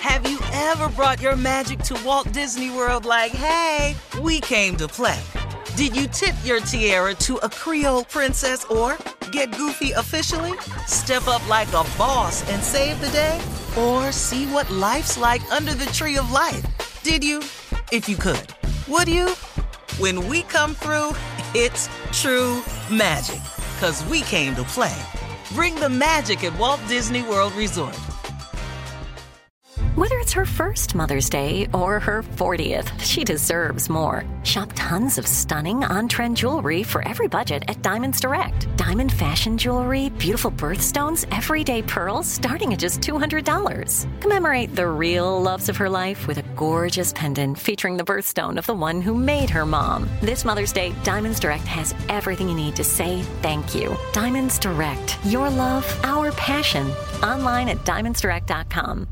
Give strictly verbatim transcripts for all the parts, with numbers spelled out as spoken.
Have you ever brought your magic to Walt Disney World like, hey, we came to play? Did you tip your tiara to a Creole princess or get goofy officially? Step up like a boss and save the day? Or see what life's like under the tree of life? Did you? If you could. Would you? When we come through, it's true magic. 'Cause we came to play. Bring the magic at Walt Disney World Resort. Whether it's her first Mother's Day or her fortieth, she deserves more. Shop tons of stunning on-trend jewelry for every budget at Diamonds Direct. Diamond fashion jewelry, beautiful birthstones, everyday pearls starting at just two hundred dollars. Commemorate the real loves of her life with a gorgeous pendant featuring the birthstone of the one who made her mom. This Mother's Day, Diamonds Direct has everything you need to say thank you. Diamonds Direct. Your love, our passion. Online at diamonds direct dot com.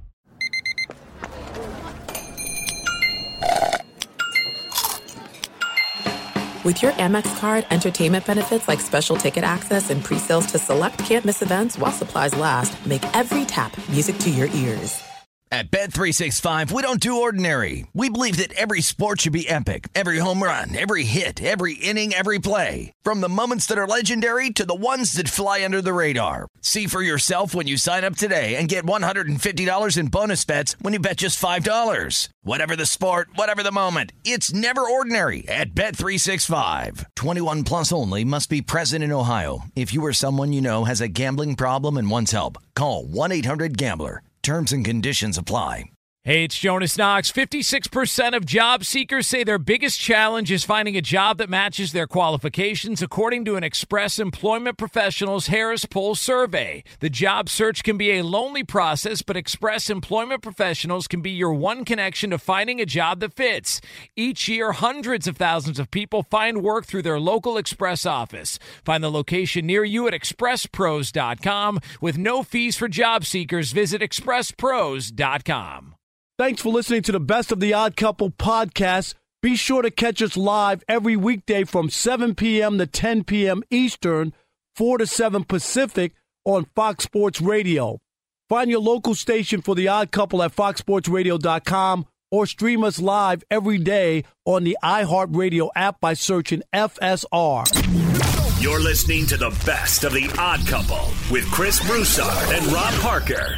With your Amex card, entertainment benefits like special ticket access and pre-sales to select can't-miss events while supplies last make every tap music to your ears. At Bet three sixty-five, we don't do ordinary. We believe that every sport should be epic. Every home run, every hit, every inning, every play. From the moments that are legendary to the ones that fly under the radar. See for yourself when you sign up today and get one hundred fifty dollars in bonus bets when you bet just five dollars. Whatever the sport, whatever the moment, it's never ordinary at Bet three sixty-five. twenty-one plus only. Must be present in Ohio. If you or someone you know has a gambling problem and wants help, call one eight hundred gambler. Terms and conditions apply. Hey, it's Jonas Knox. fifty-six percent of job seekers say their biggest challenge is finding a job that matches their qualifications, according to an Express Employment Professionals Harris Poll survey. The job search can be a lonely process, but Express Employment Professionals can be your one connection to finding a job that fits. Each year, hundreds of thousands of people find work through their local Express office. Find the location near you at express pros dot com. With no fees for job seekers, visit express pros dot com. Thanks for listening to the Best of the Odd Couple podcast. Be sure to catch us live every weekday from seven p.m. to ten p.m. Eastern, four to seven Pacific on Fox Sports Radio. Find your local station for The Odd Couple at fox sports radio dot com or stream us live every day on the iHeartRadio app by searching F S R. You're listening to the Best of the Odd Couple with Chris Broussard and Rob Parker.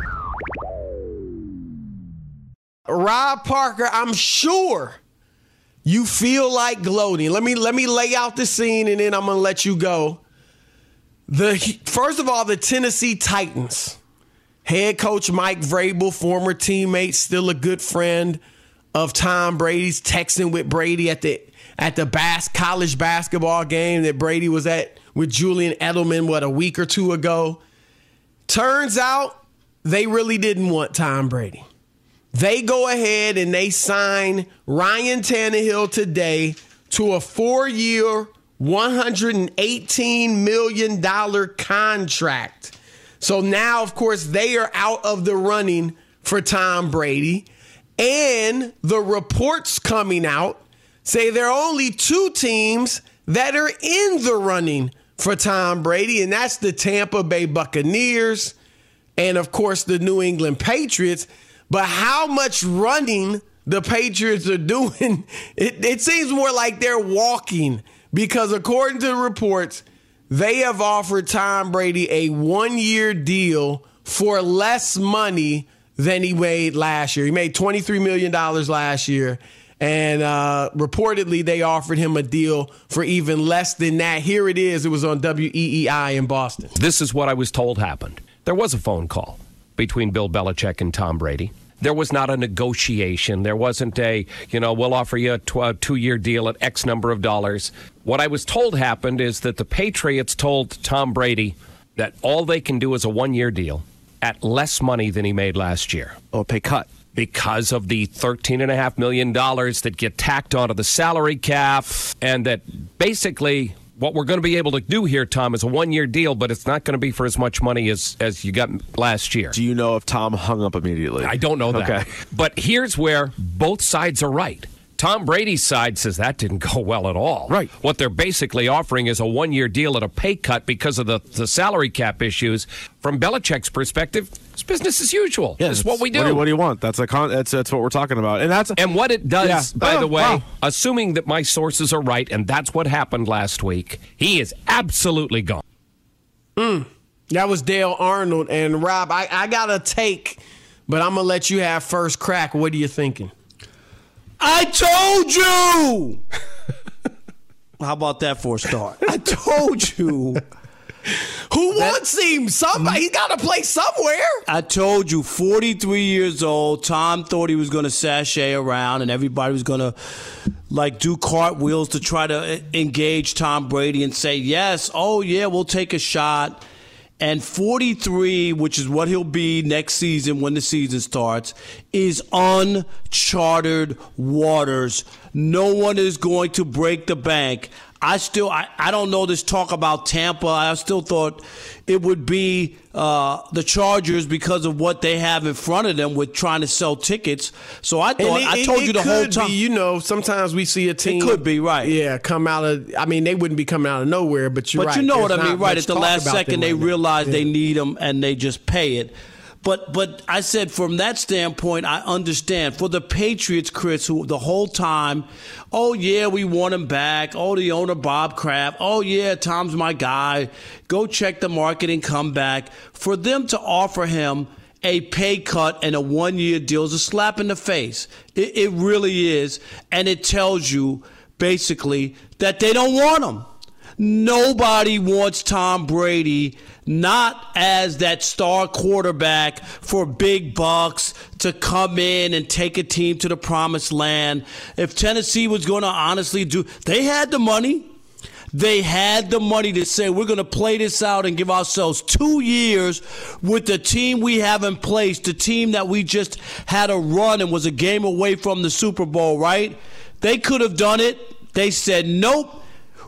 Rob Parker, I'm sure you feel like gloating. Let me let me lay out the scene, and then I'm going to let you go. The First of all, the Tennessee Titans. Head coach Mike Vrabel, former teammate, still a good friend of Tom Brady's, texting with Brady at the at the bas- college basketball game that Brady was at with Julian Edelman, what, a week or two ago. Turns out they really didn't want Tom Brady. They go ahead and they sign Ryan Tannehill today to a four-year, one hundred eighteen million dollars contract. So now, of course, they are out of the running for Tom Brady. And the reports coming out say there are only two teams that are in the running for Tom Brady, and that's the Tampa Bay Buccaneers and, of course, the New England Patriots. But how much running the Patriots are doing, it, it seems more like they're walking, because according to the reports, they have offered Tom Brady a one-year deal for less money than he made last year. He made twenty-three million dollars last year, and uh, reportedly they offered him a deal for even less than that. Here it is. It was on W E E I in Boston. This is what I was told happened. There was a phone call between Bill Belichick and Tom Brady. There was not a negotiation. There wasn't a, you know, we'll offer you a, tw- a two-year deal at X number of dollars. What I was told happened is that the Patriots told Tom Brady that all they can do is a one-year deal at less money than he made last year. Or pay cut. Because of the thirteen point five million dollars that get tacked onto the salary cap, and that basically what we're going to be able to do here, Tom, is a one-year deal, but it's not going to be for as much money as, as you got last year. Do you know if Tom hung up immediately? I don't know that. Okay. But here's where both sides are right. Tom Brady's side says that didn't go well at all. Right. What they're basically offering is a one-year deal at a pay cut because of the, the salary cap issues. From Belichick's perspective, it's business as usual. Yeah, it's what we do. What do, you, what do you want? That's a con- that's that's what we're talking about, and that's and what it does. Yeah. By oh, the way, wow. assuming that my sources are right, and that's what happened last week, he is absolutely gone. Mm, that was Dale Arnold and Rob. I, I got a take, but I'm gonna let you have first crack. What are you thinking? I told you. How about that for a start? I told you. Who that, wants him? Somebody. He's got to play somewhere. I told you, forty-three years old. Tom thought he was going to sashay around and everybody was going to like do cartwheels to try to engage Tom Brady and say, yes, oh, yeah, we'll take a shot. And forty-three, which is what he'll be next season when the season starts, is uncharted waters. No one is going to break the bank. I still, I, I don't know this talk about Tampa. I still thought it would be uh, the Chargers because of what they have in front of them with trying to sell tickets. So I thought, it, I told it, you the it whole could time. Be, you know, sometimes we see a team. It could be, right. Yeah, come out of, I mean, they wouldn't be coming out of nowhere, but you're but right. But you know There's what I mean, right? At the last second, they right realize yeah. they need them and they just pay it. But but I said from that standpoint, I understand. For the Patriots, Chris, who the whole time, oh, yeah, we want him back. Oh, the owner, Bob Kraft. Oh, yeah, Tom's my guy. Go check the market and come back. For them to offer him a pay cut and a one-year deal is a slap in the face. It, it really is. And it tells you, basically, that they don't want him. Nobody wants Tom Brady not as that star quarterback for big bucks to come in and take a team to the promised land. If Tennessee was going to honestly do, they had the money. They had the money to say, we're going to play this out and give ourselves two years with the team we have in place, the team that we just had a run and was a game away from the Super Bowl, right? They could have done it. They said, nope.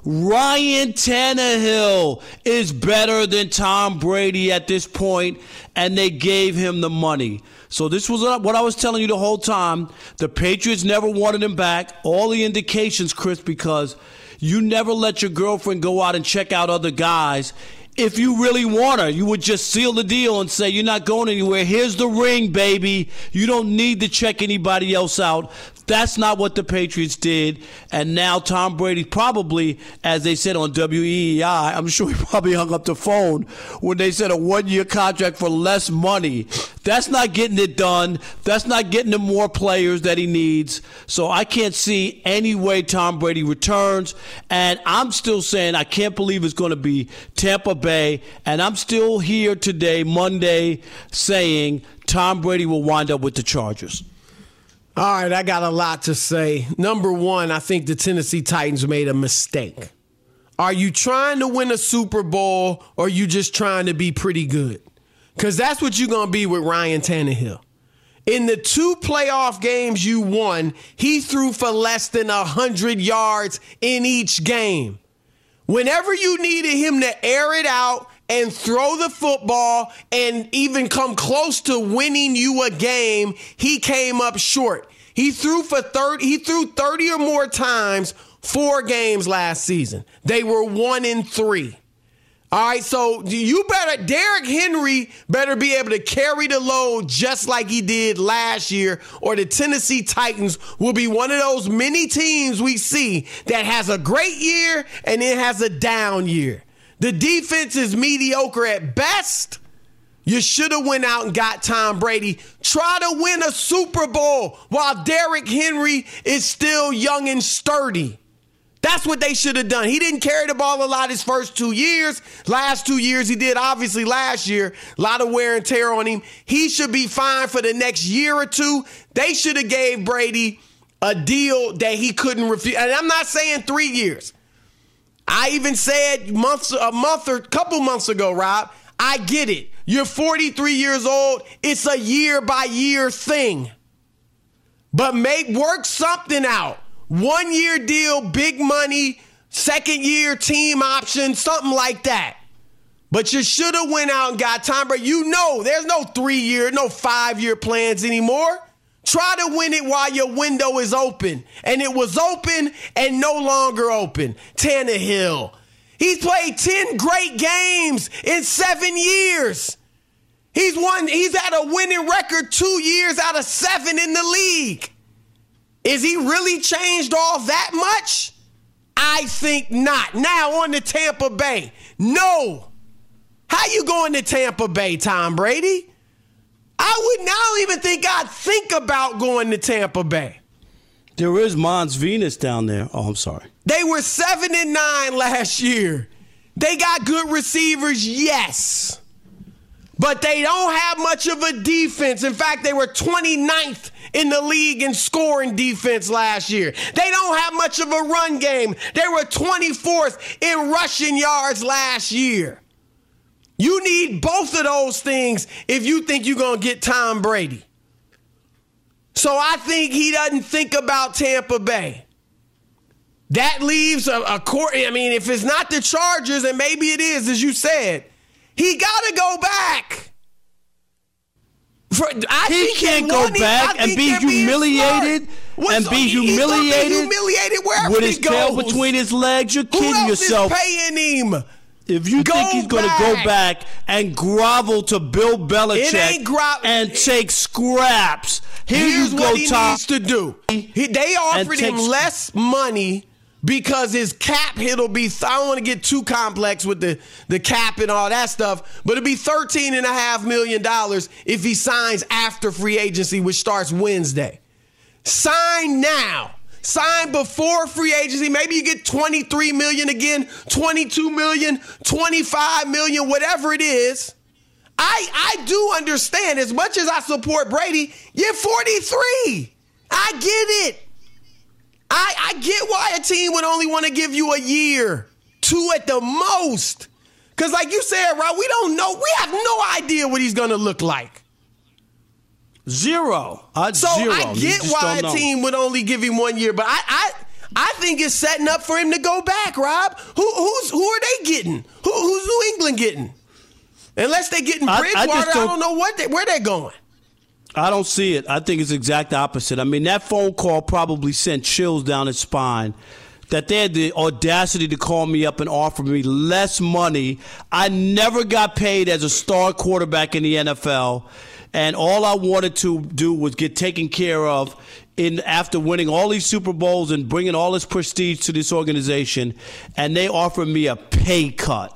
Ryan Tannehill is better than Tom Brady at this point, and they gave him the money. So this was what I was telling you the whole time. The Patriots never wanted him back. All the indications, Chris, because you never let your girlfriend go out and check out other guys. If you really want her, you would just seal the deal and say, you're not going anywhere. Here's the ring, baby. You don't need to check anybody else out. That's not what the Patriots did. And now Tom Brady probably, as they said on W E E I, I'm sure he probably hung up the phone when they said a one-year contract for less money. That's not getting it done. That's not getting him more players that he needs. So I can't see any way Tom Brady returns. And I'm still saying I can't believe it's going to be Tampa Bay. And I'm still here today, Monday, saying Tom Brady will wind up with the Chargers. All right, I got a lot to say. Number one, I think the Tennessee Titans made a mistake. Are you trying to win a Super Bowl or are you just trying to be pretty good? Because that's what you're going to be with Ryan Tannehill. In the two playoff games you won, he threw for less than one hundred yards in each game. Whenever you needed him to air it out and throw the football and even come close to winning you a game, he came up short. He threw for thirty, he threw thirty or more times, four games last season. They were one and three. All right, so you better, Derrick Henry better be able to carry the load just like he did last year, or the Tennessee Titans will be one of those many teams we see that has a great year and it has a down year. The defense is mediocre at best. You should have went out and got Tom Brady. Try to win a Super Bowl while Derrick Henry is still young and sturdy. That's what they should have done. He didn't carry the ball a lot his first two years. Last two years he did, obviously last year. A lot of wear and tear on him. He should be fine for the next year or two. They should have gave Brady a deal that he couldn't refuse. And I'm not saying three years. I even said months, a month or a couple months ago, Rob, I get it. You're forty-three years old. It's a year by year thing. But make work something out. One year deal, big money, second year team option, something like that. But you should have went out and got Tom Brady. You know there's no three year, no five year plans anymore. Try to win it while your window is open. And it was open and no longer open. Tannehill. He's played ten great games in seven years. He's won, he's had a winning record two years out of seven in the league. Is he really changed all that much? I think not. Now on to Tampa Bay. No. How you going to Tampa Bay, Tom Brady? I wouldn't, I don't even think I'd think about going to Tampa Bay. There is Mons Venus down there. Oh, I'm sorry. They were seven and nine last year. They got good receivers, yes. But they don't have much of a defense. In fact, they were twenty-ninth in the league in scoring defense last year. They don't have much of a run game. They were twenty-fourth in rushing yards last year. You need both of those things if you think you're going to get Tom Brady. So I think he doesn't think about Tampa Bay. That leaves a, a court. I mean, if it's not the Chargers, and maybe it is, as you said, he got to go back. For, I he can't go back and be humiliated and be humiliated, be humiliated with his tail between his legs. You're kidding Who else yourself. Is paying him? If you go think he's going to go back and grovel to Bill Belichick gro- and take scraps, here here's you go, what he Tom. needs to do. He, they offered him takes- less money because his cap hit will be, I don't want to get too complex with the, the cap and all that stuff, but it'll be thirteen point five million dollars if he signs after free agency, which starts Wednesday. Sign now. Sign before free agency. Maybe you get twenty-three million dollars again, twenty-two million dollars, twenty-five million dollars, whatever it is. I, I do understand, as much as I support Brady, you're forty-three. I get it. I, I get why a team would only want to give you a year, two at the most. Because like you said, Rob, we don't know. We have no idea what he's going to look like. Zero. Uh, so zero. I get why a team would only give him one year, but I, I I think it's setting up for him to go back, Rob. Who who's who are they getting? Who, who's New England getting? Unless they're getting Bridgewater, I, I, don't, I don't know what they, where they're going. I don't see it. I think it's the exact opposite. I mean, that phone call probably sent chills down his spine. That they had the audacity to call me up and offer me less money. I never got paid as a star quarterback in the N F L. And all I wanted to do was get taken care of in after winning all these Super Bowls and bringing all this prestige to this organization. And they offered me a pay cut.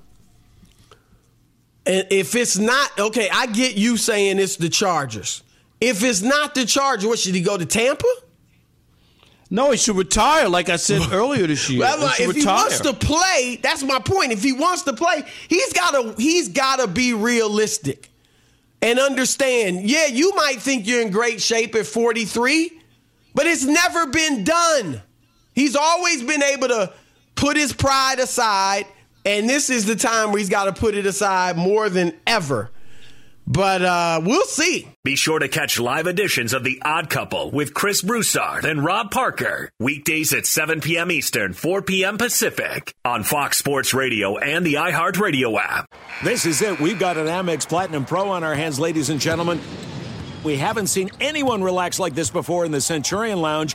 And if it's not, okay, I get you saying it's the Chargers. If it's not the Chargers, what, should he go to Tampa? No, he should retire, like I said earlier this year. Well, he if retire. he wants to play, that's my point. If he wants to play, he's gotta he's gotta be realistic and understand, yeah, you might think you're in great shape at forty-three, but it's never been done. He's always been able to put his pride aside, and this is the time where he's got to put it aside more than ever. But uh, we'll see. Be sure to catch live editions of The Odd Couple with Chris Broussard and Rob Parker. Weekdays at seven p.m. Eastern, four p.m. Pacific on Fox Sports Radio and the iHeartRadio app. This is it. We've got an Amex Platinum Pro on our hands, ladies and gentlemen. We haven't seen anyone relax like this before in the Centurion Lounge.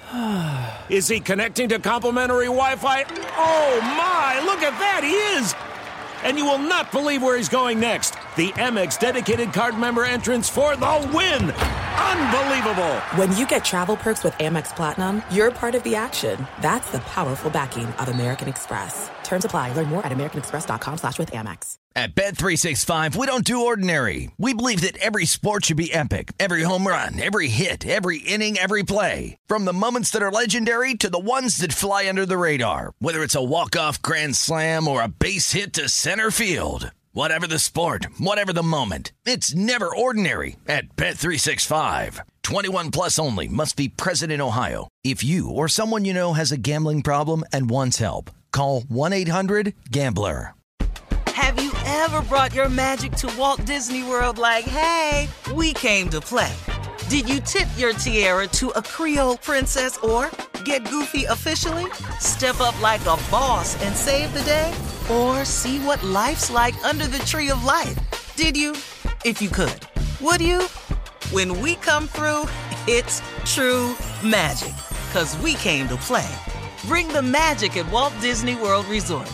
Is he connecting to complimentary Wi-Fi? Oh, my. Look at that. He is. And you will not believe where he's going next. The Amex dedicated card member entrance for the win. Unbelievable. When you get travel perks with Amex Platinum, you're part of the action. That's the powerful backing of American Express. Terms apply. Learn more at americanexpress.com slash with Amex. At Bet three sixty-five, we don't do ordinary. We believe that every sport should be epic. Every home run, every hit, every inning, every play. From the moments that are legendary to the ones that fly under the radar. Whether it's a walk-off grand slam or a base hit to center field. Whatever the sport, whatever the moment. It's never ordinary at Bet three sixty-five. twenty-one plus only. Must be present in Ohio. If you or someone you know has a gambling problem and wants help, call one eight hundred gambler. Have you ever brought your magic to Walt Disney World like, hey, we came to play? Did you tip your tiara to a Creole princess or get goofy officially? Step up like a boss and save the day? Or see what life's like under the tree of life? Did you? If you could. Would you? When we come through, It's true magic, 'cause we came to play. Bring the magic at Walt Disney World Resort.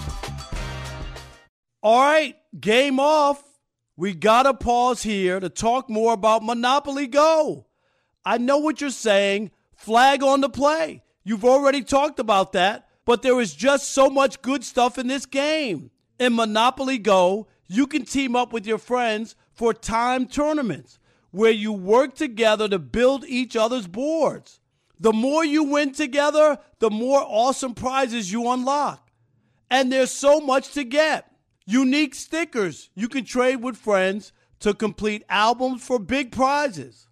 All right, game off. We got to pause here to talk more about Monopoly Go. I know what you're saying. Flag on the play. You've already talked about that, but there is just so much good stuff in this game. In Monopoly Go, you can team up with your friends for timed tournaments where you work together to build each other's boards. The more you win together, the more awesome prizes you unlock. And there's so much to get. Unique stickers you can trade with friends to complete albums for big prizes.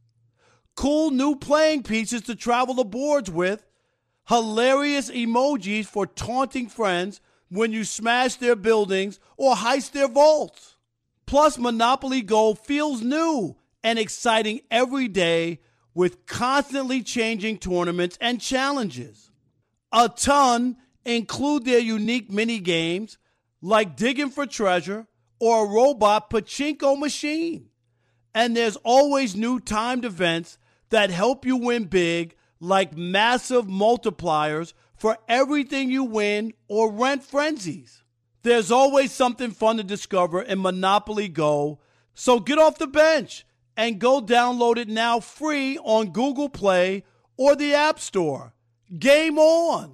Cool new playing pieces to travel the boards with. Hilarious emojis for taunting friends when you smash their buildings or heist their vaults. Plus, Monopoly Go feels new and exciting every day with constantly changing tournaments and challenges. A ton include their unique mini games like digging for treasure or a robot pachinko machine. And there's always new timed events that help you win big, like massive multipliers for everything you win or rent frenzies. There's always something fun to discover in Monopoly Go, so get off the bench and go download it now free on Google Play or the App Store. Game on!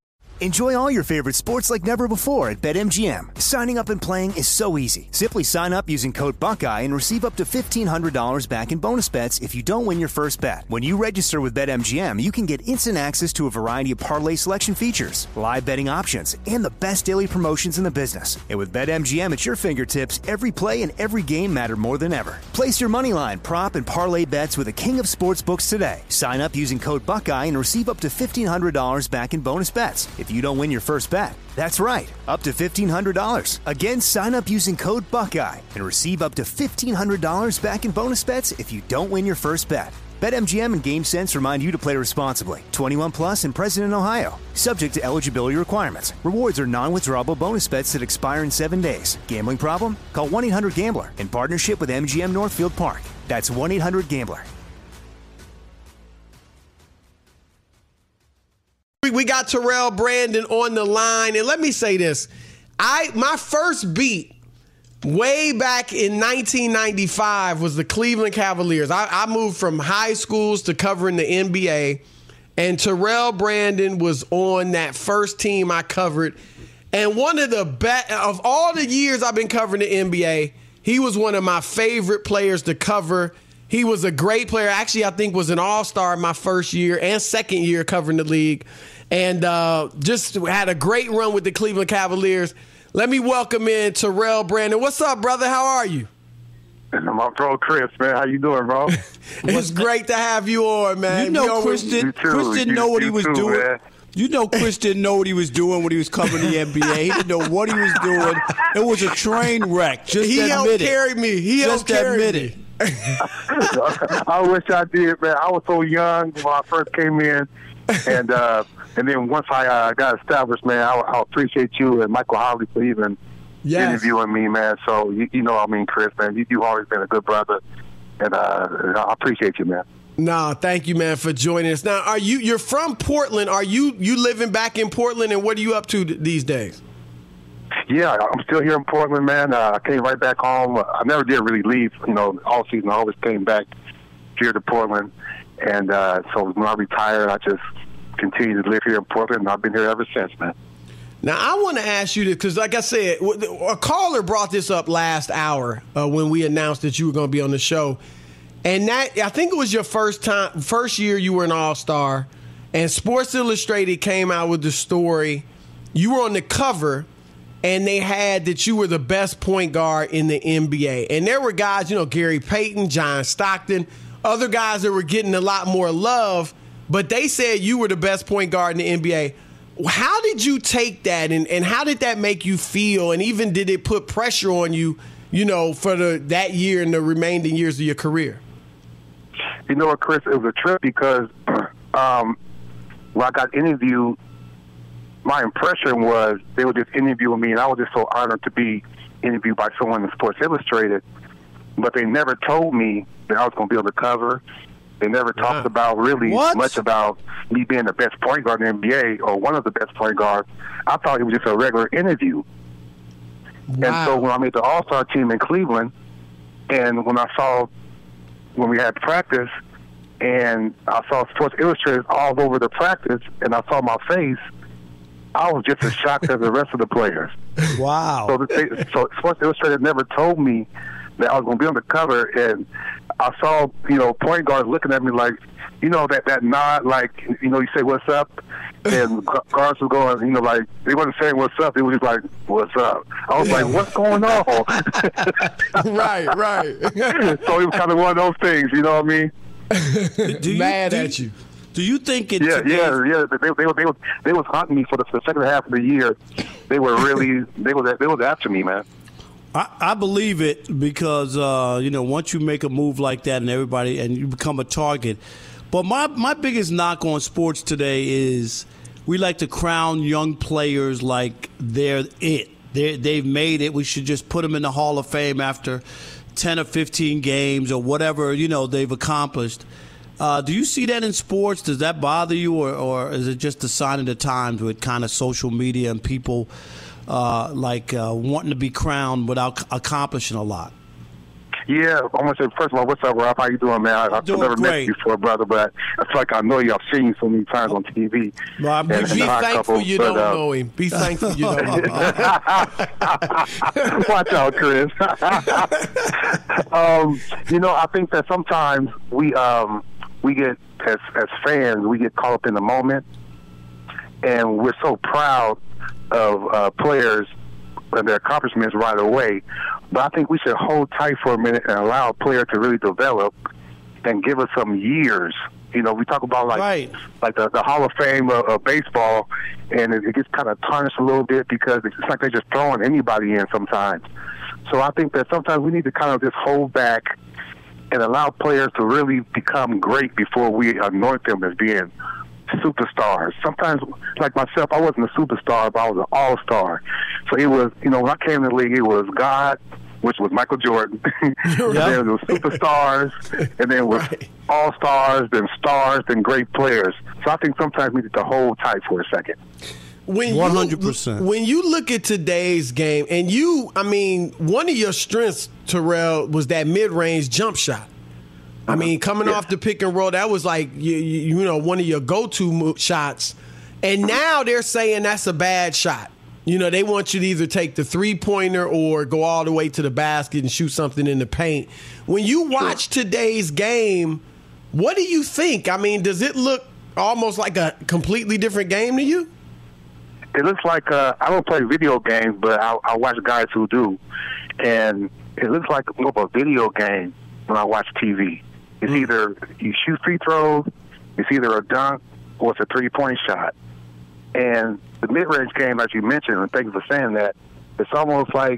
Enjoy all your favorite sports like never before at BetMGM. Signing up and playing is so easy. Simply sign up using code Buckeye and receive up to fifteen hundred dollars back in bonus bets if you don't win your first bet. When you register with BetMGM, you can get instant access to a variety of parlay selection features, live betting options, and the best daily promotions in the business. And with BetMGM at your fingertips, every play and every game matter more than ever. Place your moneyline, prop, and parlay bets with the king of sportsbooks today. Sign up using code Buckeye and receive up to fifteen hundred dollars back in bonus bets if you don't win your first bet. That's right, up to fifteen hundred dollars. Again, sign up using code Buckeye and receive up to fifteen hundred dollars back in bonus bets if you don't win your first bet. BetMGM and GameSense remind you to play responsibly. twenty-one plus and present in Ohio. Subject to eligibility requirements. Rewards are non-withdrawable bonus bets that expire in seven days. Gambling problem? Call one eight hundred gambler in partnership with M G M Northfield Park. That's one eight hundred gambler. We got Terrell Brandon on the line, and let me say this. I my first beat way back in nineteen ninety-five was the Cleveland Cavaliers. I, I moved from high schools to covering the N B A, and Terrell Brandon was on that first team I covered. And one of the best, of all the years I've been covering the N B A, he was one of my favorite players to cover. He was a great player. Actually, I think was an all-star my first year and second year covering the league. And uh, just had a great run with the Cleveland Cavaliers. Let me welcome in Terrell Brandon. What's up, brother? How are you? My bro Chris, man. How you doing, bro? It's great to have you on, man. You know, Chris, did, Chris didn't know what he was too, doing. Man. You know, Chris didn't know what he was doing when he was covering the N B A. He didn't know what he was doing. It was a train wreck. Just he admit helped it. carry me. He Just helped carry admit me. it. I wish I did, man. I was so young when I first came in, and uh, and then once I uh, got established, man, I, I appreciate you and Michael Holley for even yes. interviewing me, man. So you, you know, I mean, Chris, man, you, you've always been a good brother, and uh, I appreciate you, man. No, thank you, man, for joining us. Now, are you you're from Portland? Are you you living back in Portland, and what are you up to th- these days? Yeah, I'm still here in Portland, man. Uh, I came right back home. I never did really leave, you know, all season. I always came back here to Portland, and uh, so when I retired, I just continued to live here in Portland, and I've been here ever since, man. Now, I want to ask you this, because like I said, a caller brought this up last hour uh, when we announced that you were going to be on the show. And that, I think it was your first time, first year you were an All-Star, and Sports Illustrated came out with the story. You were on the cover, and they had that you were the best point guard in the N B A. And there were guys, you know, Gary Payton, John Stockton, other guys that were getting a lot more love, but they said you were the best point guard in the N B A. How did you take that, and, and how did that make you feel? And even did it put pressure on you, you know, for the that year and the remaining years of your career? You know what, Chris? It was a trip because um, when I got interviewed, my impression was they were just interviewing me, and I was just so honored to be interviewed by someone in Sports Illustrated. But they never told me that I was going to be on the cover, They never talked yeah. about really what? much about me being the best point guard in the N B A or one of the best point guards. I thought it was just a regular interview. Wow. And so when I made the All-Star team in Cleveland, and when I saw, when we had practice, and I saw Sports Illustrated all over the practice, and I saw my face, I was just as shocked as the rest of the players. Wow. So, they, so Sports Illustrated never told me that I was going to be on the cover, and I saw, you know, point guards looking at me like, you know, that, that nod, like, you know, you say, what's up? And guards were going, you know, like, they wasn't saying what's up. They were just like, what's up? I was like, what's going on? Right, right. So it was kind of one of those things, you know what I mean? do you, Mad do, at you. Do you think it? Yeah, yeah, yeah. They, they, they, was, they was hunting me for the, for the second half of the year. They were really, they was, they was after me, man. I, I believe it because, uh, you know, once you make a move like that and everybody, and you become a target. But my, my biggest knock on sports today is we like to crown young players like they're it. They're, they've made it. We should just put them in the Hall of Fame after ten or fifteen games or whatever, you know, they've accomplished. Uh, do you see that in sports? Does that bother you, or, or is it just a sign of the times with kind of social media and people uh, like uh, wanting to be crowned without accomplishing a lot? Yeah, I want to say, first of all, what's up, Rob? How you doing, man? I, I've never great. met you before, brother, but I feel like I know you. I've seen you so many times on T V. Well, be and, and thankful couple, you but, don't uh, know him. Be thankful you don't know him. Watch out, Chris. um, you know, I think that sometimes we um, we get, as as fans, we get caught up in the moment, and we're so proud of uh, players and their accomplishments right away. But I think we should hold tight for a minute and allow a player to really develop and give us some years. You know, we talk about like right. like the, the Hall of Fame of, of baseball, and it, it gets kind of tarnished a little bit because it's like they're just throwing anybody in sometimes. So I think that sometimes we need to kind of just hold back and allow players to really become great before we anoint them as being superstars. Sometimes, like myself, I wasn't a superstar, but I was an all-star. So it was, you know, when I came to the league, it was God, which was Michael Jordan. And then it was superstars, and then it was right. all-stars, then stars, then great players. So I think sometimes we need to hold tight for a second. When one hundred percent. You, when you look at today's game, and you, I mean, one of your strengths, Terrell, was that mid-range jump shot. I mean, coming yeah. off the pick and roll, that was like, you, you know, one of your go-to shots. And now they're saying that's a bad shot. You know, they want you to either take the three-pointer or go all the way to the basket and shoot something in the paint. When you watch sure. today's game, what do you think? I mean, does it look almost like a completely different game to you? It looks like, uh, I don't play video games, but I, I watch guys who do. And it looks like more of a video game when I watch T V. It's either you shoot free throws, it's either a dunk, or it's a three-point shot. And the mid-range game, as you mentioned, and thank you for saying that, it's almost like,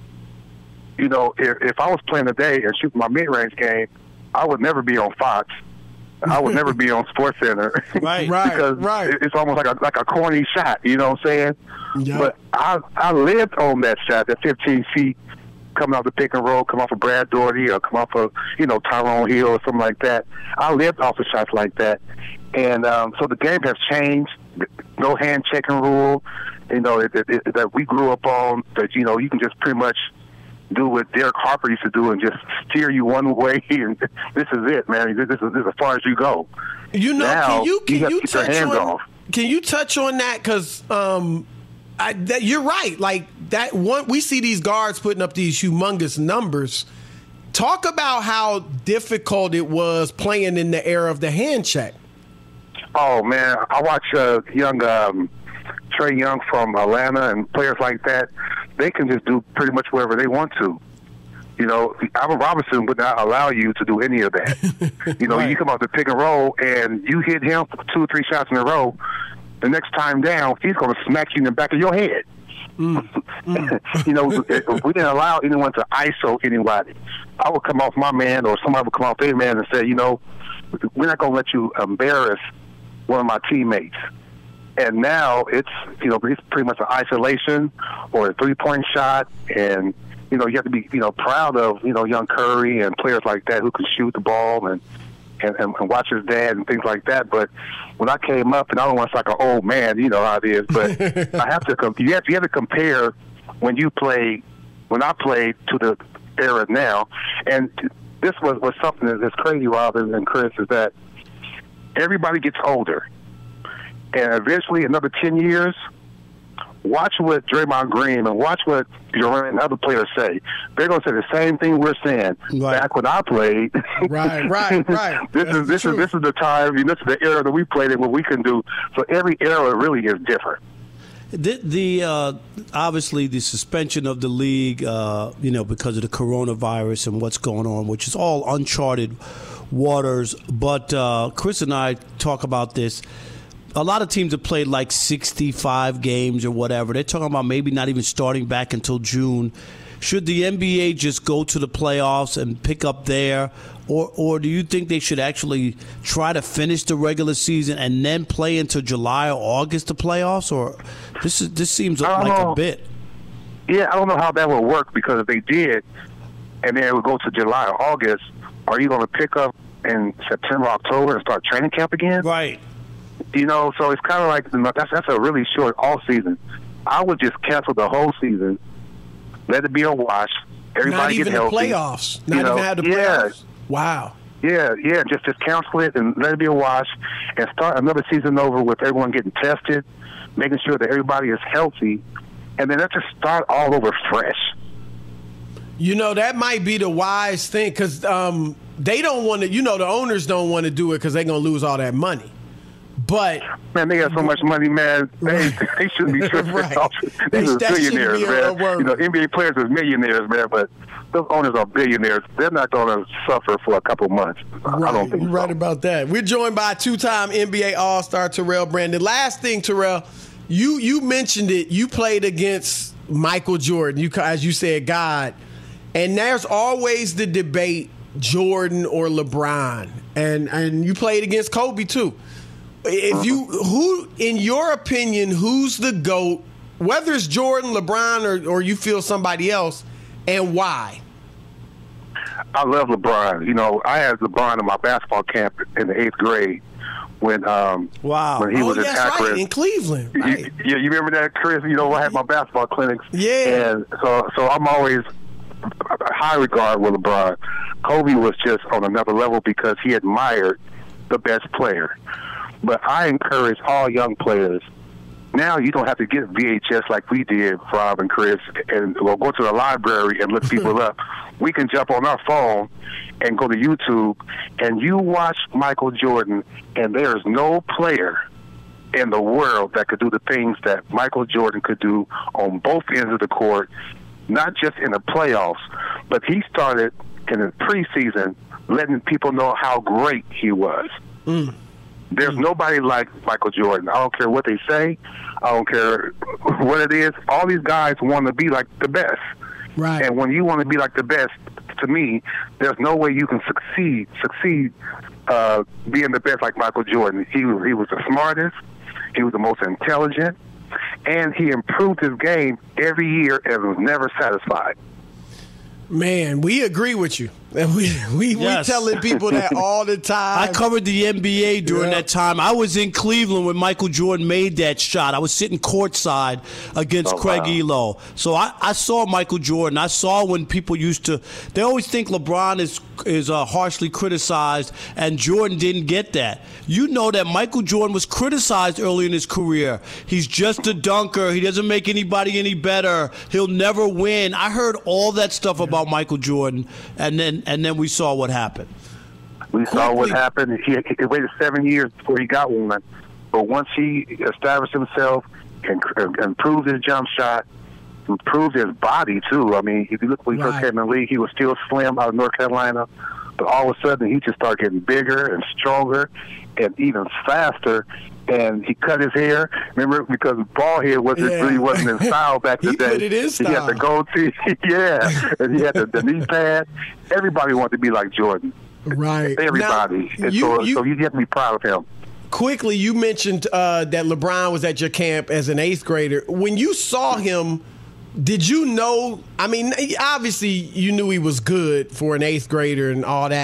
you know, if, if I was playing today and shooting my mid-range game, I would never be on Fox. I would never be on SportsCenter. Right, right, because right. It's almost like a like a corny shot, you know what I'm saying? Yep. But I I lived on that shot, that fifteen feet, coming off the pick and roll, come off of Brad Daugherty, or come off of, you know, Tyrone Hill or something like that. I lived off of shots like that. And um, so the game has changed. No hand-checking rule, you know, it, it, it, that we grew up on, that, you know, you can just pretty much do what Derek Harper used to do and just steer you one way, and this is it, man. This is, this is as far as you go. You know, now, can you, can you, you touch on, off. Can you touch on that? Because um, I, that, you're right. Like that one, we see these guards putting up these humongous numbers. Talk about how difficult it was playing in the era of the hand check. Oh man, I watch uh, young um, Trae Young from Atlanta and players like that. They can just do pretty much whatever they want to. You know, Alvin Robinson would not allow you to do any of that. You know, right. You come off the pick and roll and you hit him for two or three shots in a row. The next time down, he's going to smack you in the back of your head. Mm. Mm. You know, we didn't allow anyone to I S O anybody. I would come off my man, or somebody would come off their man and say, you know, we're not going to let you embarrass one of my teammates. And now it's, you know, it's pretty much an isolation or a three-point shot. And, you know, you have to be, you know, proud of, you know, young Curry and players like that who can shoot the ball. And, and, and, and watch his dad and things like that. But when I came up, and I don't want to sound like an old man, you know how it is, but I have to. Com- you have you have to compare when you play, when I played to the era now, and this was, was something that's crazy, Robin and Chris, is that everybody gets older, and eventually another ten years. Watch what Draymond Green and watch what Durant and other players say. They're going to say the same thing we're saying right. back when I played. Right, right, right. this That's is this true. is this is the time. You know, this is the era that we played in. What we can do. So every era really is different. The, the uh, obviously the suspension of the league, uh, you know, because of the coronavirus and what's going on, which is all uncharted waters. But uh, Chris and I talk about this. A lot of teams have played like sixty-five games or whatever. They're talking about maybe not even starting back until June. Should the N B A just go to the playoffs and pick up there? Or or do you think they should actually try to finish the regular season and then play until July or August the playoffs? Or this is this seems like know. a bit. Yeah, I don't know how that would work, because if they did and then it would go to July or August, are you going to pick up in September, October and start training camp again? Right. You know, so it's kind of like that's that's a really short off season. I would just cancel the whole season, let it be a wash. Everybody Not even get healthy. the playoffs. Not you know? even have the yeah. playoffs. Wow. Yeah, yeah. Just just cancel it and let it be a wash, and start another season over with everyone getting tested, making sure that everybody is healthy, and then let's just start all over fresh. You know, that might be the wise thing, because um, they don't want to. You know, the owners don't want to do it because they're going to lose all that money. But man, they got so much money, man. They, they shouldn't be tripping. Right. These are That shouldn't billionaires, be a man. word. You know, N B A players are millionaires, man. But those owners are billionaires. They're not going to suffer for a couple months. Right, I don't think you're so. right about that. We're joined by two-time N B A All-Star Terrell Brandon. Last thing, Terrell, you you mentioned it. You played against Michael Jordan. You, as you said, God. And there's always the debate, Jordan or LeBron. And and you played against Kobe too. If you who, in your opinion, who's the GOAT? Whether it's Jordan, LeBron, or or you feel somebody else, and why? I love LeBron. You know, I had LeBron in my basketball camp in the eighth grade when um wow when he oh, was in that's Akron. right, in Cleveland. Right. You, yeah, you remember that, Chris? You know, I had my basketball clinics. Yeah. And so so I'm always high regard with LeBron. Kobe was just on another level because he admired the best player. But I encourage all young players. Now you don't have to get V H S like we did, Rob and Chris, and we'll go to the library and look people up. We can jump on our phone and go to YouTube, and you watch Michael Jordan, and there is no player in the world that could do the things that Michael Jordan could do on both ends of the court, not just in the playoffs, but he started in the preseason letting people know how great he was. Mm. There's nobody like Michael Jordan. I don't care what they say. I don't care what it is. All these guys want to be like the best. Right. And when you want to be like the best, to me, there's no way you can succeed succeed uh, being the best like Michael Jordan. He, he was the smartest. He was the most intelligent. And he improved his game every year and was never satisfied. Man, we agree with you. We we Yes. we telling people that all the time. I covered the N B A during Yeah. that time. I was in Cleveland when Michael Jordan made that shot. I was sitting courtside against Oh, Craig wow. Elo. So I, I saw Michael Jordan. I saw when people used to – they always think LeBron is is uh, harshly criticized, and Jordan didn't get that. You know that Michael Jordan was criticized early in his career. He's just a dunker. He doesn't make anybody any better. He'll never win. I heard all that stuff about Michael Jordan, and then and then we saw what happened. We saw what happened. He, he waited seven years before he got one. But once he established himself and improved his jump shot, improved his body, too. I mean, if you look when he first Right. came in the league, he was still slim out of North Carolina. But all of a sudden, he just started getting bigger and stronger and even faster. And he cut his hair. Remember, because bald head wasn't Yeah. really wasn't in style back in He the day. put it in He had the style. goatee, yeah, and he had the, the knee pad. Everybody wanted to be like Jordan. Right. Everybody. Now, and you- so, you- so you have to be proud of him. Quickly, you mentioned uh, that LeBron was at your camp as an eighth grader. When you saw him, did you know? I mean, obviously, you knew he was good for an eighth grader and all that.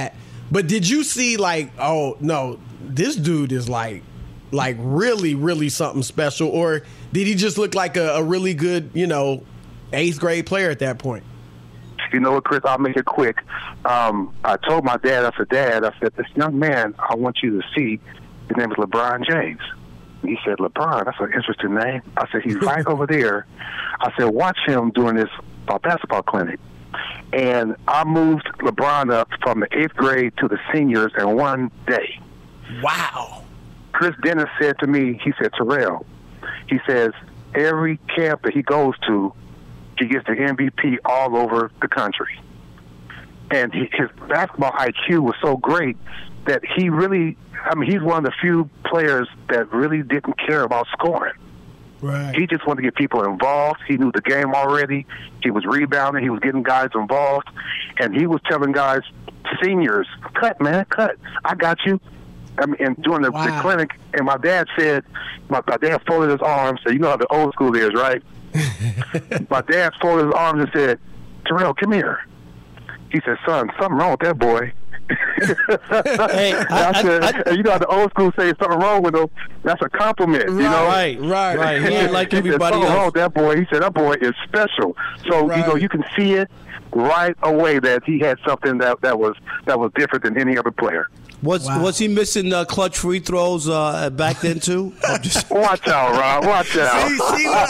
But did you see like, oh no, this dude is like, like really, really something special, or did he just look like a, a really good, you know, eighth grade player at that point? You know what, Chris? I'll make it quick. Um, I told my dad, I said, Dad, I said, this young man, I want you to see. His name is LeBron James. He said, LeBron, that's an interesting name. I said, he's right over there. I said, watch him during this uh, basketball clinic. And I moved LeBron up from the eighth grade to the seniors in one day. Wow. Chris Dennis said to me, he said, Terrell, he says, every camp that he goes to, he gets the M V P all over the country. And he, his basketball I Q was so great that he really, I mean, he's one of the few players that really didn't care about scoring. Right. He just wanted to get people involved. He knew the game already. He was rebounding. He was getting guys involved. And he was telling guys, seniors, cut, man, cut. I got you. I mean, and during the, wow. the clinic, and my dad said, my, my dad folded his arms, said, you know how the old school is, right? My dad folded his arms and said, Terrell, come here. He said, son, something wrong with that boy. Hey, I, I said, I, I, you know how the old school say something wrong with him? That's a compliment, right, you know? Right, right, right. He ain't like he everybody said, else. wrong with that boy. He said, that boy is special. So, right. you know, you can see it right away that he had something that, that was that was different than any other player. Was wow. was he missing uh, clutch free throws uh, back then too? Just... Watch out, Rob. Watch out. See, see what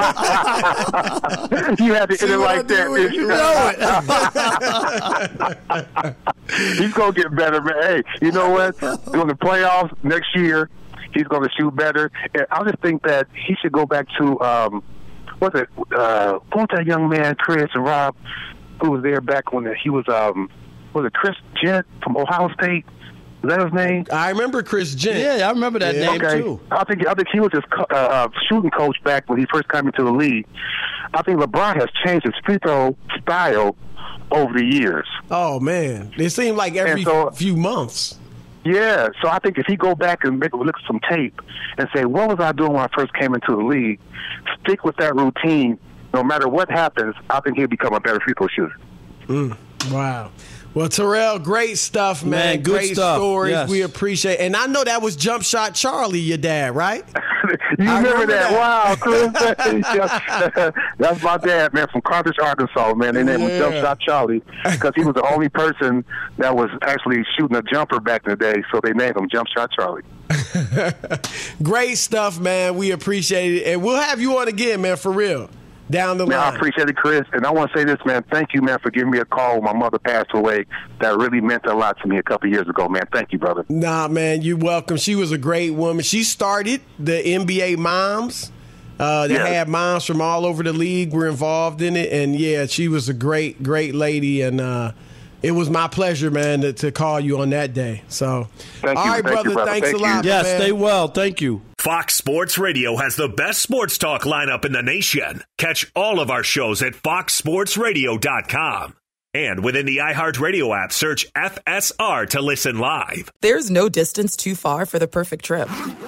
I... You had to hit it like that. You know it. He's gonna get better, man. Hey, you know what? During the playoffs next year, he's gonna shoot better. And I just think that he should go back to um, what's it? Uh, what's that young man, Chris and Rob, who was there back when he was um, was it Chris Jent from Ohio State? Is that his name? I remember Chris Jent. Yeah, I remember that yeah. name okay. too. I think I think he was his uh, shooting coach back when he first came into the league. I think LeBron has changed his free throw style over the years. Oh man, it seemed like every so, few months. Yeah, so I think if he go back and make, look at some tape and say, what was I doing when I first came into the league? Stick with that routine. No matter what happens, I think he'll become a better free throw shooter. Mm. Wow. Well, Terrell, great stuff, man. man good great stuff. stories. Yes. We appreciate it. And I know that was Jump Shot Charlie, your dad, right? you remember, remember that? that. Wow, Chris. That's my dad, man, from Carthage, Arkansas, man. They named yeah. him Jump Shot Charlie because he was the only person that was actually shooting a jumper back in the day, so they named him Jump Shot Charlie. Great stuff, man. We appreciate it. And we'll have you on again, man, for real. Down the man, line. I appreciate it, Chris. And I want to say this, man. Thank you, man, for giving me a call when my mother passed away. That really meant a lot to me a couple of years ago, man. Thank you, brother. Nah, man, you're welcome. She was a great woman. She started the N B A Moms. Uh, they yeah. had moms from all over the league were involved in it. And, yeah, she was a great, great lady. And uh, it was my pleasure, man, to, to call you on that day. So, Thank all you. right, Thank brother, you, brother. thanks Thank a lot, you. Yeah, man. stay well. Thank you. Fox Sports Radio has the best sports talk lineup in the nation. Catch all of our shows at fox sports radio dot com. And within the iHeartRadio app, search F S R to listen live. There's no distance too far for the perfect trip.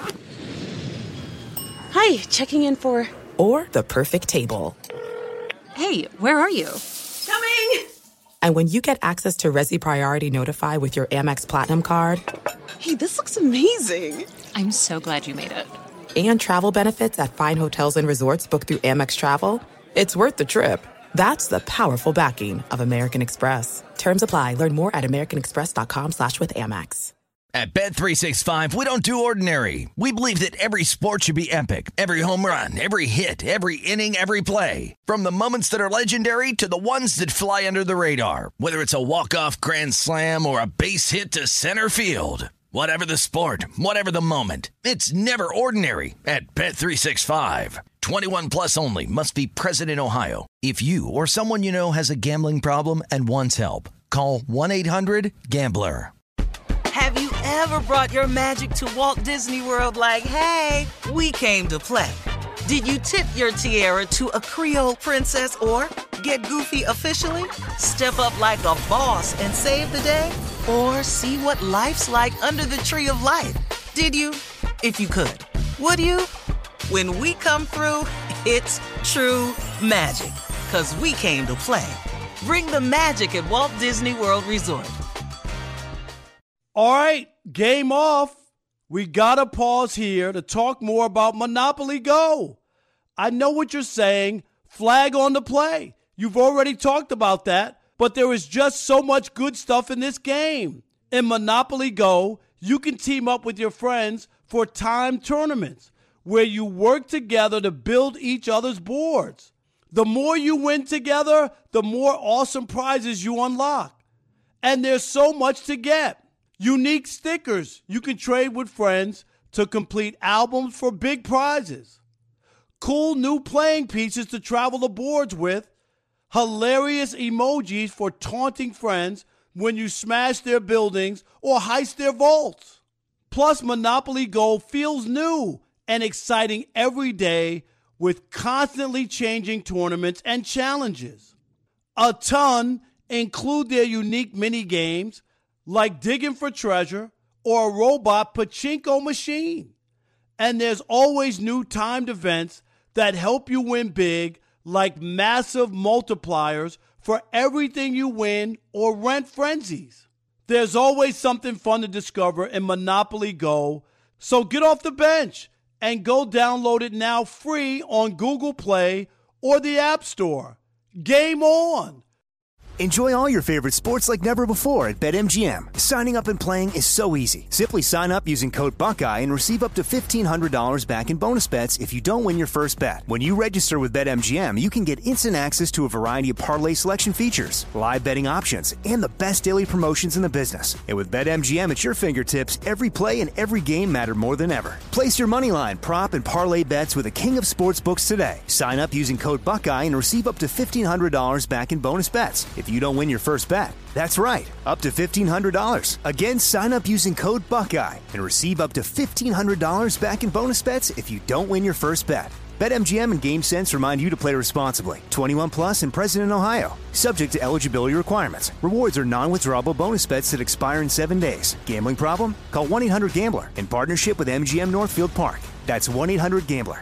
Hi, checking in for... Or the perfect table. Hey, where are you? Coming! And when you get access to Resi Priority Notify with your Amex Platinum card... Hey, this looks amazing. I'm so glad you made it. And travel benefits at fine hotels and resorts booked through Amex Travel, it's worth the trip. That's the powerful backing of American Express. Terms apply. Learn more at americanexpress.com slash with Amex. At Bet three sixty-five, we don't do ordinary. We believe that every sport should be epic. Every home run, every hit, every inning, every play. From the moments that are legendary to the ones that fly under the radar. Whether it's a walk-off grand slam or a base hit to center field. Whatever the sport, whatever the moment, it's never ordinary at Bet three sixty-five. twenty-one plus only. Must be present in Ohio. If you or someone you know has a gambling problem and wants help, call one eight hundred gambler. Have you ever brought your magic to Walt Disney World like, hey, we came to play? Did you tip your tiara to a Creole princess or get goofy officially? Step up like a boss and save the day? Or see what life's like under the tree of life? Did you? If you could. Would you? When we come through, it's true magic. 'Cause we came to play. Bring the magic at Walt Disney World Resort. All right, game off. We got to pause here to talk more about Monopoly Go. I know what you're saying. Flag on the play. You've already talked about that, but there is just so much good stuff in this game. In Monopoly Go, you can team up with your friends for timed tournaments where you work together to build each other's boards. The more you win together, the more awesome prizes you unlock. And there's so much to get. Unique stickers you can trade with friends to complete albums for big prizes. Cool new playing pieces to travel the boards with. Hilarious emojis for taunting friends when you smash their buildings or heist their vaults. Plus, Monopoly Go feels new and exciting every day with constantly changing tournaments and challenges. A ton include their unique mini games like digging for treasure or a robot pachinko machine. And there's always new timed events that help you win big, like massive multipliers for everything you win or rent frenzies. There's always something fun to discover in Monopoly Go, so get off the bench and go download it now free on Google Play or the App Store. Game on! Enjoy all your favorite sports like never before at BetMGM. Signing up and playing is so easy. Simply sign up using code Buckeye and receive up to fifteen hundred dollars back in bonus bets if you don't win your first bet. When you register with BetMGM, you can get instant access to a variety of parlay selection features, live betting options, and the best daily promotions in the business. And with BetMGM at your fingertips, every play and every game matter more than ever. Place your moneyline, prop, and parlay bets with the king of sportsbooks today. Sign up using code Buckeye and receive up to fifteen hundred dollars back in bonus bets if you don't win your first bet. That's right, up to fifteen hundred dollars. Again, sign up using code Buckeye and receive up to fifteen hundred dollars back in bonus bets if you don't win your first bet. BetMGM and GameSense remind you to play responsibly. twenty-one plus and present in Ohio. Subject to eligibility requirements. Rewards are non-withdrawable bonus bets that expire in seven days. Gambling problem? Call one eight hundred gambler in partnership with M G M Northfield Park. That's one eight hundred gambler.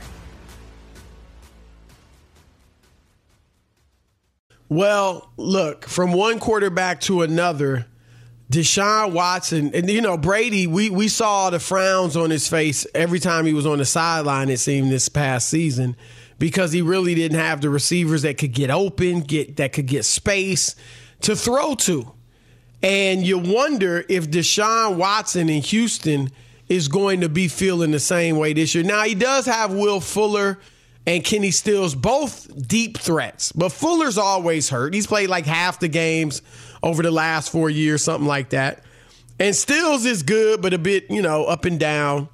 Well, look, from one quarterback to another, Deshaun Watson, and, you know, Brady, we, we saw the frowns on his face every time he was on the sideline, it seemed, this past season, because he really didn't have the receivers that could get open, get that could get space to throw to. And you wonder if Deshaun Watson in Houston is going to be feeling the same way this year. Now, he does have Will Fuller and Kenny Stills, both deep threats. But Fuller's always hurt. He's played like half the games over the last four years, something like that. And Stills is good, but a bit, you know, up and down.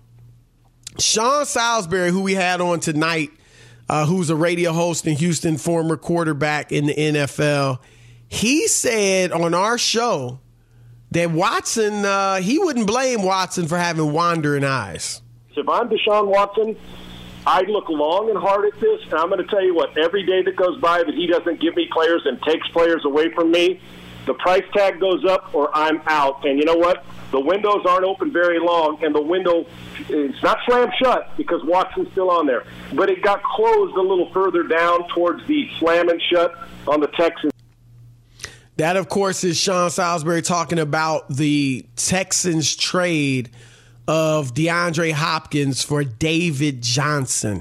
Sean Salisbury, who we had on tonight, uh, who's a radio host in Houston, former quarterback in the N F L, he said on our show that Watson, uh, he wouldn't blame Watson for having wandering eyes. If I'm Deshaun Watson, I look long and hard at this, and I'm going to tell you what, every day that goes by that he doesn't give me players and takes players away from me, the price tag goes up or I'm out. And you know what? The windows aren't open very long, and the window is not slammed shut because Watson's still on there. But it got closed a little further down towards the slamming shut on the Texans. That, of course, is Sean Salisbury talking about the Texans trade of DeAndre Hopkins for David Johnson,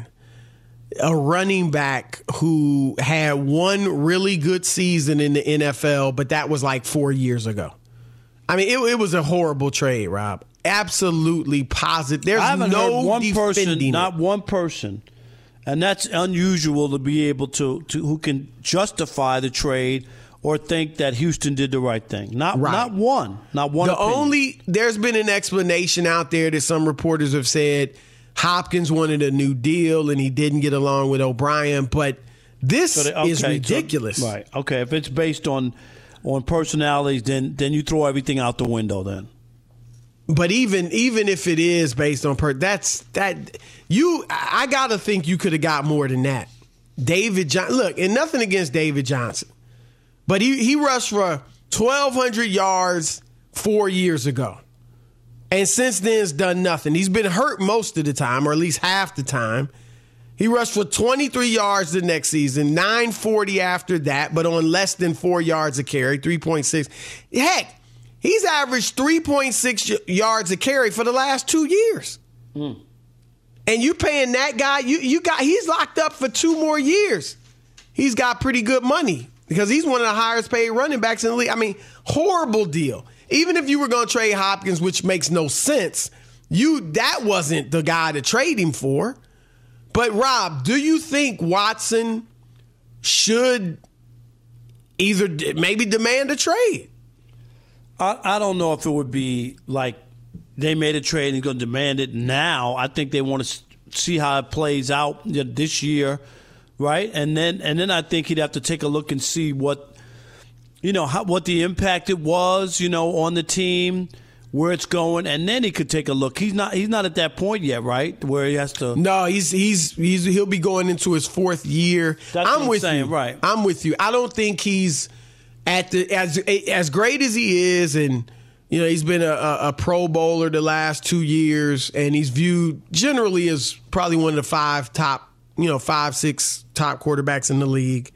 a running back who had one really good season in the N F L, but that was like four years ago. I mean, it, it was a horrible trade, Rob. Absolutely positive. There's I haven't no heard one person, defending not it. one person, and that's unusual to be able to, to who can justify the trade or think that Houston did the right thing. Not Right. not one. Not one. The opinion. only there's been an explanation out there that some reporters have said Hopkins wanted a new deal and he didn't get along with O'Brien, but this But, okay, is ridiculous. So, right. Okay. If it's based on on personalities, then then you throw everything out the window. Then. But even even if it is based on per, that's that you I gotta think you could have got more than that. David John, look, and nothing against David Johnson, but he he rushed for twelve hundred yards four years ago, and since then has done nothing. He's been hurt most of the time, or at least half the time. He rushed for twenty-three yards the next season, nine forty after that, but on less than four yards a carry, three point six. Heck, He's averaged three point six yards a carry for the last two years. Mm. And you paying that guy, you you got he's locked up for two more years. He's got pretty good money because he's one of the highest paid running backs in the league. I mean, horrible deal. Even if you were going to trade Hopkins, which makes no sense, you that wasn't the guy to trade him for. But Rob, do you think Watson should either maybe demand a trade? I, I don't know if it would be like they made a trade and he's going to demand it now. I think they want to see how it plays out this year, right? And then and then I think he'd have to take a look and see what, you know, how, what the impact it was, you know, on the team, where it's going, and then he could take a look. He's not he's not at that point yet, right? Where he has to. No, he's he's he's he'll be going into his fourth year. That's I'm what with I'm saying, you. right? I'm with you. I don't think he's at the as as great as he is, and you know he's been a, a, a Pro Bowler the last two years, and he's viewed generally as probably one of the five top, you know, five six top quarterbacks in the league.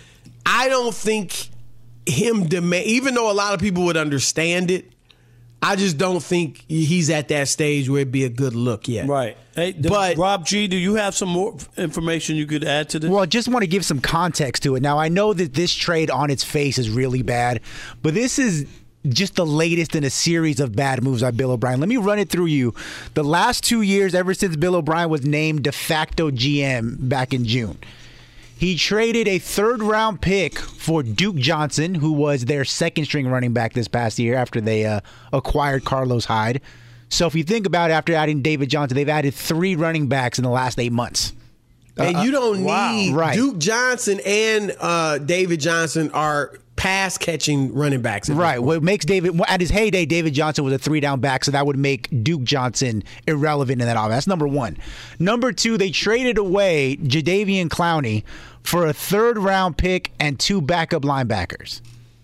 I don't think him demand, even though a lot of people would understand it. I just don't think he's at that stage where it'd be a good look yet. Right. Hey, but Rob G, do you have some more information you could add to this? Well, I just want to give some context to it. Now, I know that this trade on its face is really bad, but this is just the latest in a series of bad moves by Bill O'Brien. Let me run it through you. The last two years, ever since Bill O'Brien was named de facto G M back in June, he traded a third-round pick for Duke Johnson, who was their second-string running back this past year after they uh, acquired Carlos Hyde. So if you think about it, after adding David Johnson, they've added three running backs in the last eight months. And uh, you don't wow. need right. Duke Johnson and uh, David Johnson are pass-catching running backs. Right. What makes David, at his heyday, David Johnson was a three-down back, so that would make Duke Johnson irrelevant in that offense. That's number one. Number two, they traded away Jadeveon Clowney for a third-round pick and two backup linebackers.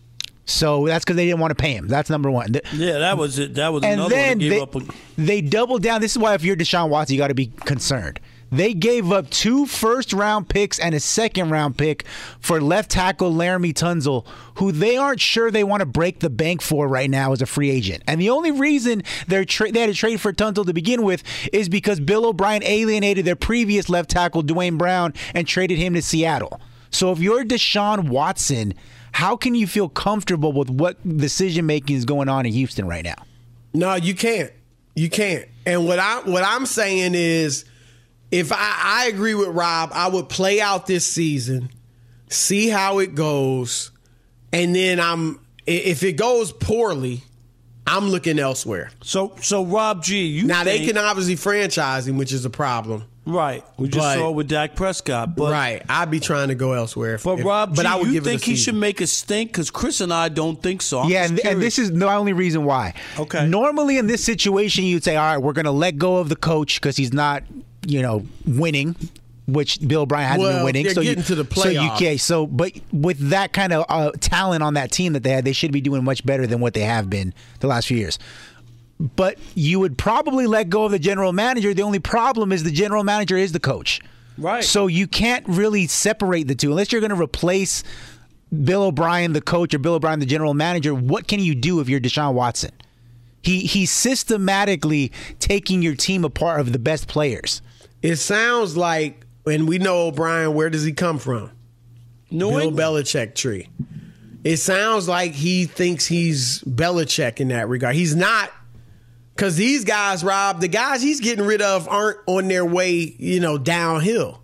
So that's because they didn't want to pay him. That's number one. Yeah, that was it. That was and another then one they gave gave up. up. A- they doubled down. This is why if you're Deshaun Watson, you got to be concerned. They gave up two first-round picks and a second-round pick for left tackle Laramie Tunsil, who they aren't sure they want to break the bank for right now as a free agent. And the only reason they're tra- they had to trade for Tunsil to begin with is because Bill O'Brien alienated their previous left tackle, Dwayne Brown, and traded him to Seattle. So if you're Deshaun Watson, how can you feel comfortable with what decision-making is going on in Houston right now? No, you can't. You can't. And what I what I'm saying is, if I, I agree with Rob, I would play out this season, see how it goes, and then I'm if it goes poorly, I'm looking elsewhere. So, so Rob G, you now think, they can obviously franchise him, which is a problem. Right, we just but, saw it with Dak Prescott. But, right, I'd be trying to go elsewhere. If, but if, Rob, but G, I would you give think it a he should make a stink? Because Chris and I don't think so. I'm yeah, and, and this is the only reason why. Okay. Normally in this situation, you'd say, all right, we're going to let go of the coach because he's not, you know, winning, which Bill O'Brien hasn't well, been winning. They're so getting you, to the playoffs. So you can't. So, but with that kind of uh, talent on that team that they had, they should be doing much better than what they have been the last few years. But you would probably let go of the general manager. The only problem is the general manager is the coach. Right. So you can't really separate the two. Unless you're going to replace Bill O'Brien, the coach, or Bill O'Brien, the general manager, what can you do if you're Deshaun Watson? He He's systematically taking your team apart of the best players. It sounds like, and we know O'Brien, where does he come from? New Bill England. Belichick tree. It sounds like he thinks he's Belichick in that regard. He's not. Because these guys, Rob, the guys he's getting rid of aren't on their way, you know, downhill.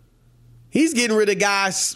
He's getting rid of guys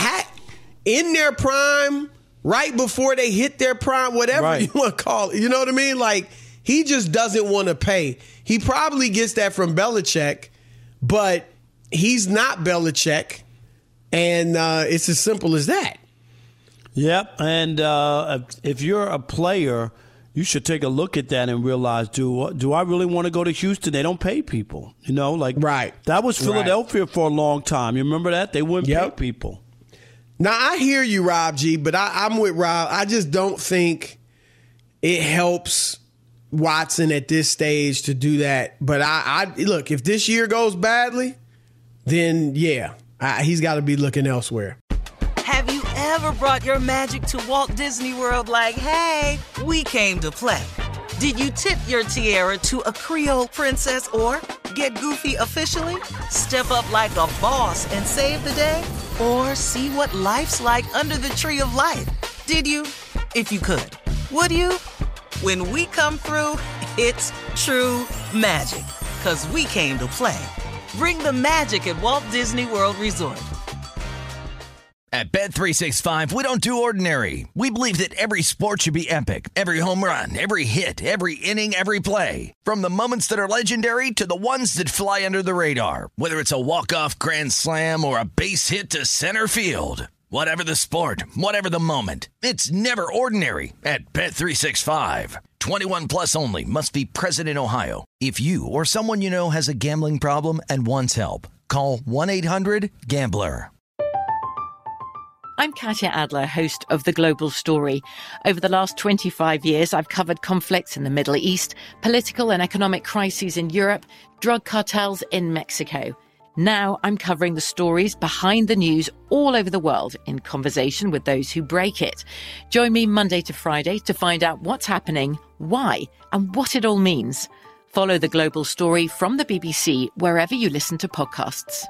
in their prime, right before they hit their prime, whatever right. you want to call it. You know what I mean? Like, he just doesn't want to pay. He probably gets that from Belichick, but he's not Belichick, and uh, it's as simple as that. Yep, and uh, if you're a player, you should take a look at that and realize, do do I really want to go to Houston? They don't pay people, you know, like right. That was Philadelphia right. for a long time. You remember that? They wouldn't yep. pay people. Now I hear you, Rob G, but I, I'm with Rob. I just don't think it helps Watson at this stage to do that. But I, I look, if this year goes badly, then yeah, I, he's got to be looking elsewhere. Have you ever ever brought your magic to Walt Disney World like, hey, we came to play? Did you tip your tiara to a Creole princess or get goofy officially? Step up like a boss and save the day? Or see what life's like under the tree of life? Did you? If you could. Would you? When we come through, it's true magic. 'Cause we came to play. Bring the magic at Walt Disney World Resort. At Bet three sixty-five, we don't do ordinary. We believe that every sport should be epic. Every home run, every hit, every inning, every play. From the moments that are legendary to the ones that fly under the radar. Whether it's a walk-off grand slam or a base hit to center field. Whatever the sport, whatever the moment. It's never ordinary at Bet three sixty-five. twenty-one plus only. Must be present in Ohio. If you or someone you know has a gambling problem and wants help, call one eight hundred gambler. I'm Katya Adler, host of The Global Story. Over the last twenty-five years, I've covered conflicts in the Middle East, political and economic crises in Europe, drug cartels in Mexico. Now I'm covering the stories behind the news all over the world in conversation with those who break it. Join me Monday to Friday to find out what's happening, why, and what it all means. Follow The Global Story from the B B C wherever you listen to podcasts.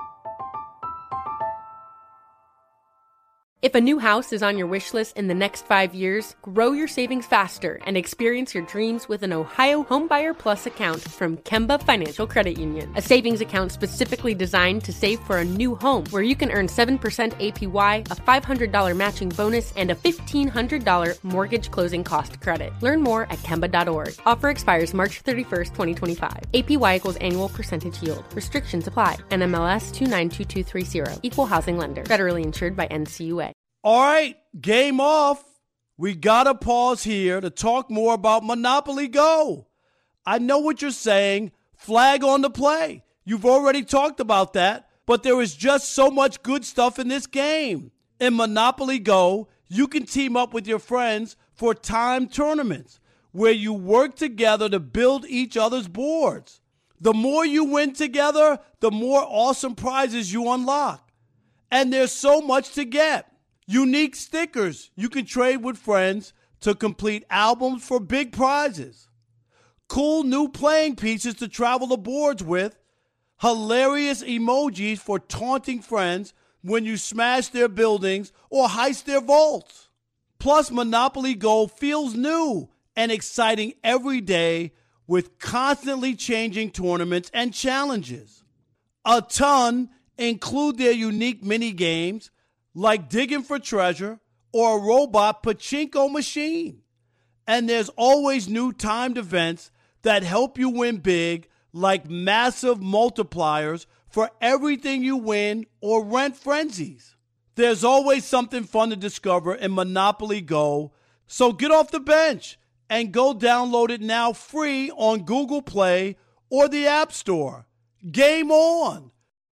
If a new house is on your wish list in the next five years, grow your savings faster and experience your dreams with an Ohio Homebuyer Plus account from Kemba Financial Credit Union. A savings account specifically designed to save for a new home where you can earn seven percent A P Y, a five hundred dollars matching bonus, and a fifteen hundred dollars mortgage closing cost credit. Learn more at Kemba dot org. Offer expires March thirty-first, twenty twenty-five. A P Y equals annual percentage yield. Restrictions apply. N M L S two nine two two three zero. Equal housing lender. Federally insured by N C U A. All right, game off. We got to pause here to talk more about Monopoly Go. I know what you're saying. Flag on the play. You've already talked about that, but there is just so much good stuff in this game. In Monopoly Go, you can team up with your friends for timed tournaments where you work together to build each other's boards. The more you win together, the more awesome prizes you unlock. And there's so much to get. Unique stickers you can trade with friends to complete albums for big prizes. Cool new playing pieces to travel the boards with. Hilarious emojis for taunting friends when you smash their buildings or heist their vaults. Plus, Monopoly Go feels new and exciting every day with constantly changing tournaments and challenges. A ton include their unique mini games like digging for treasure or a robot pachinko machine. And there's always new timed events that help you win big, like massive multipliers for everything you win or rent frenzies. There's always something fun to discover in Monopoly Go, so get off the bench and go download it now free on Google Play or the App Store. Game on!